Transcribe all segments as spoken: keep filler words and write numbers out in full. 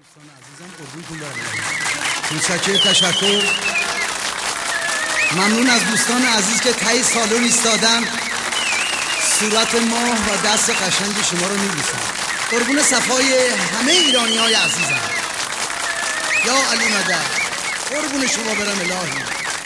دوستان عزیزم قربونتون برم. متشکرم، تشکر. ممنون از دوستان عزیز که تای سالن ایستادن، صورت ماه و دست قشنگ شما رو می‌بوسن. قربون صفای همه ایرانی‌های عزیزم. یا علی مدد، قربون شما برم الهی.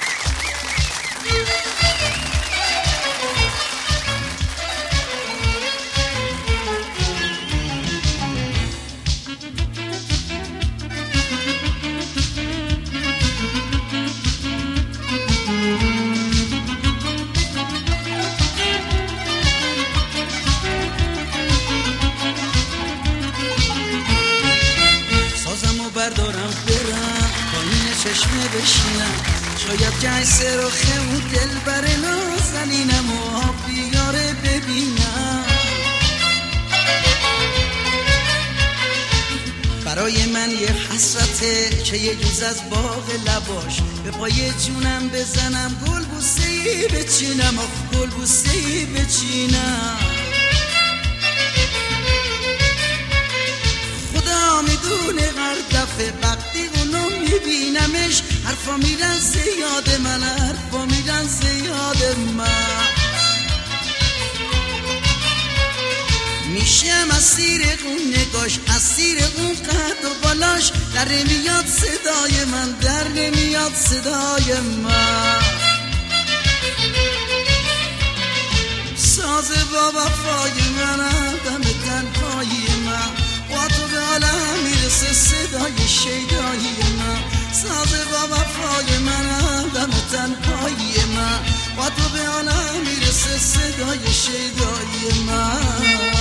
بردارم برم پایین چشمه بشینم، شاید جیسه رو خمو دل بر نازنینم و آب بیاره ببینم. برای من یه حسرته که یه جوز از باغ لباش به پای جونم بزنم، گل بوسه‌ای بچینم و گل بوسه‌ای بچینم. خدا میدونه هر دفعه وقتی اونو میبینمش حرفا میرن زیاد من، حرفا میرن زیاد من. میشم اسیر اون نگاش، اسیر اون قد و بالاش، در نمیاد صدای من، در نمیاد صدای من. ساز با وفای من، دم تنهایی من، با تو به عالم میرسه صدای شیدایی من. ساز با وفای من، دم تنهایی من، با تو به عالم میرسه صدای شیدایی من.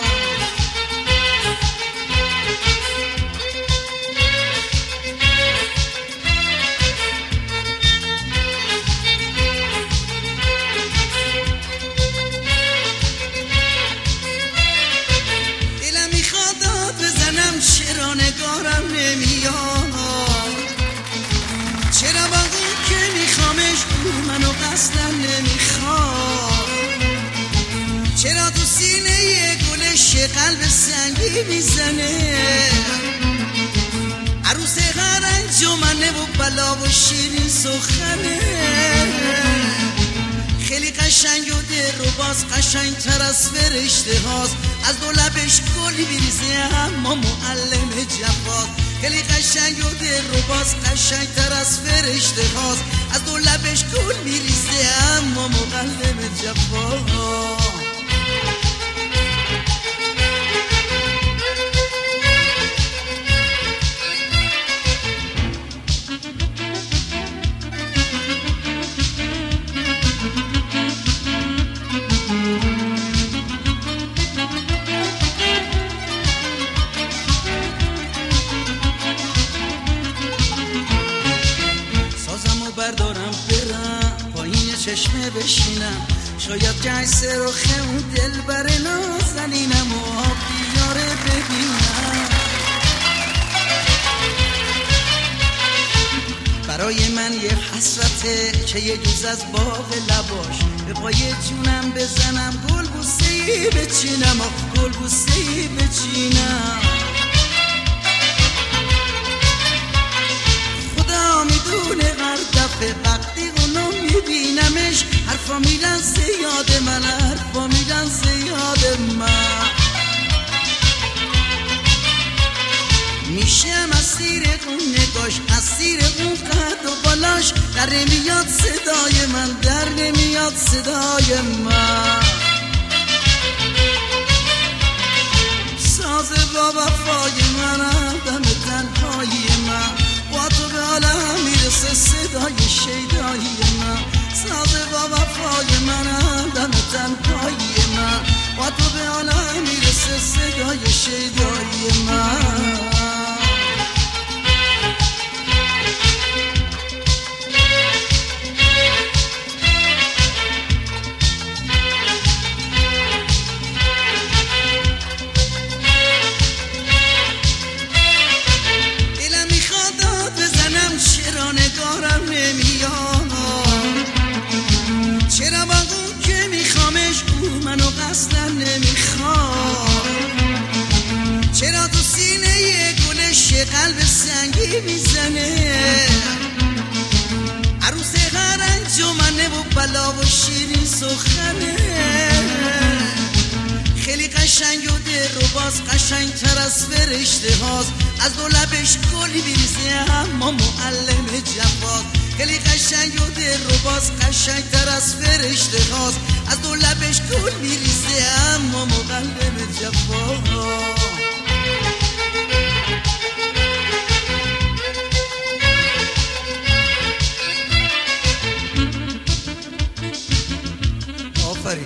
چرا نگارم نمیاد، چرا با اون که میخوامش اون منو قصدن نمیخواد، چرا تو سینه یه گلش قلب سنگی میزنه، عروس هر انجمنه و بلا و شیرین سخنه. خیلی قشنگ و دل رو باز قشنگ تر از فرشته هاست، از دو لبش گلی میریزه اما معلم جفاست. خیلی قشنگ و دل رو باز قشنگ تر از فرشته هاست، از دو لبش گل میریزه اما معلم جفاست. بردارم برم پایین چشمه بشینم، شاید جیسه رو خمو دل بر نازنینم و آب بیاره ببینم. برای من یه حسرته که یه جوز از باغ لباش به پای جونم بزنم، گل بوسه‌ای بچینم و گل بوسه‌ای بچینم. خدا میدونه هر دفعه وقتی اونو میبینمش حرفا میرن زیاد من، حرفا میرن زیاد من. میشم اسیر اون نگاش، اسیر اون قد و بالاش، در نمیاد صدای من، در نمیاد صدای من. ساز با وفای من، دم تنهایی من، با تو به عالم میرسه صدای شیدایی من. ساز با وفای من، دم تنهایی من، با تو به عالم میرسه صدای شیدایی من. قلب سنگی میزنه عروس هر انجمنه و بلا و شیرین سخنه خیلی قشنگ و در و باز قشنگ تر از فرشته هاست از دو لبش گلی میریزه اما معلم جفاست خیلی قشنگ و در و باز قشنگ تر از فرشته هاست از دو لبش گل میریزه اما معلم جفاست آفرین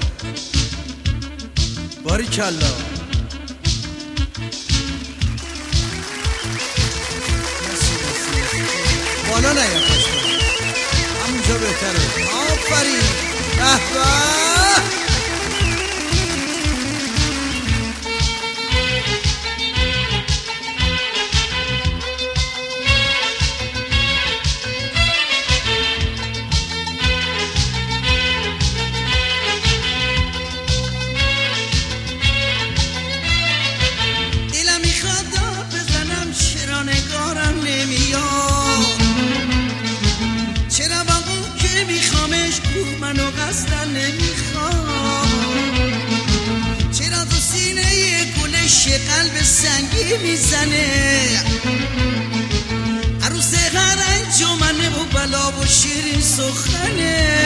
باریکالله بالا نیا پس همونجا بهتره آفرین به به منو قصدن نمیخوام چرا تو سینه یه گلش قلب سنگی میزنه عروس هر انجمنه و بلا و شیرین سخنه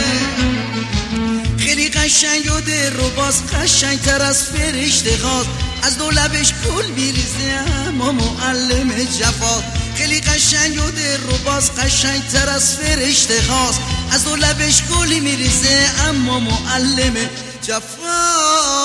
خیلی قشنگ و در و باز قشنگ تر از فرشته هاست از دو لبش گل میریزه اما معلم جفاست خیلی قشنگ و در و باز قشنگ تر از فرشته هاست از دو لبش گلی میریزه اما معلم جفاست